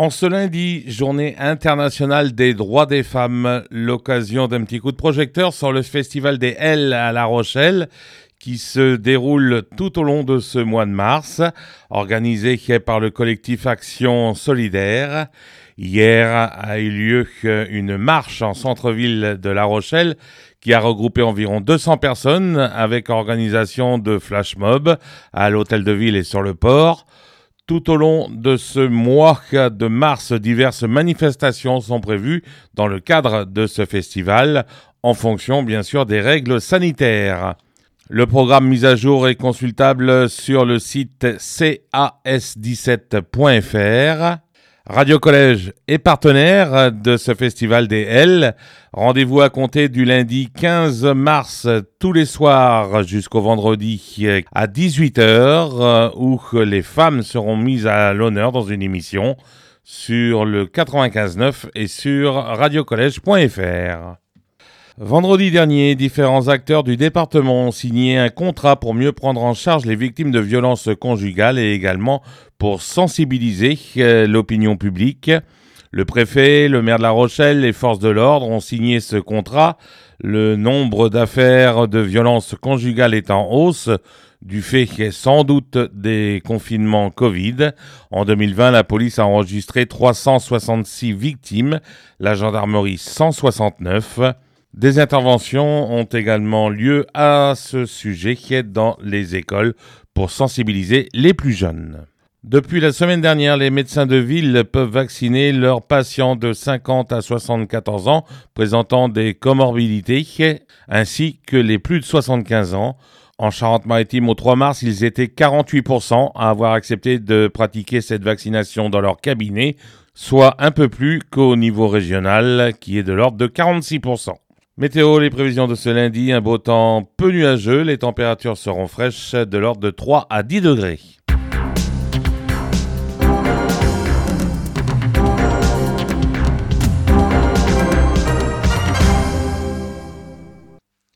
En ce lundi, journée internationale des droits des femmes, l'occasion d'un petit coup de projecteur sur le festival des L à La Rochelle qui se déroule tout au long de ce mois de mars, organisé par le collectif Action Solidaire. Hier a eu lieu une marche en centre-ville de La Rochelle qui a regroupé environ 200 personnes avec organisation de flash mob à l'hôtel de ville et sur le port. Tout au long de ce mois de mars, diverses manifestations sont prévues dans le cadre de ce festival, en fonction bien sûr des règles sanitaires. Le programme mis à jour est consultable sur le site cas17.fr. Radio Collège est partenaire de ce festival des L. Rendez-vous à compter du lundi 15 mars tous les soirs jusqu'au vendredi à 18h où les femmes seront mises à l'honneur dans une émission sur le 95.9 et sur radiocollège.fr. Vendredi dernier, différents acteurs du département ont signé un contrat pour mieux prendre en charge les victimes de violences conjugales et également pour sensibiliser l'opinion publique. Le préfet, le maire de La Rochelle, les forces de l'ordre ont signé ce contrat. Le nombre d'affaires de violences conjugales est en hausse du fait sans doute des confinements Covid. En 2020, la police a enregistré 366 victimes, la gendarmerie 169. Des interventions ont également lieu à ce sujet dans les écoles pour sensibiliser les plus jeunes. Depuis la semaine dernière, les médecins de ville peuvent vacciner leurs patients de 50 à 74 ans présentant des comorbidités, ainsi que les plus de 75 ans. En Charente-Maritime, au 3 mars, ils étaient 48% à avoir accepté de pratiquer cette vaccination dans leur cabinet, soit un peu plus qu'au niveau régional, qui est de l'ordre de 46%. Météo, les prévisions de ce lundi, un beau temps peu nuageux, les températures seront fraîches de l'ordre de 3 à 10 degrés.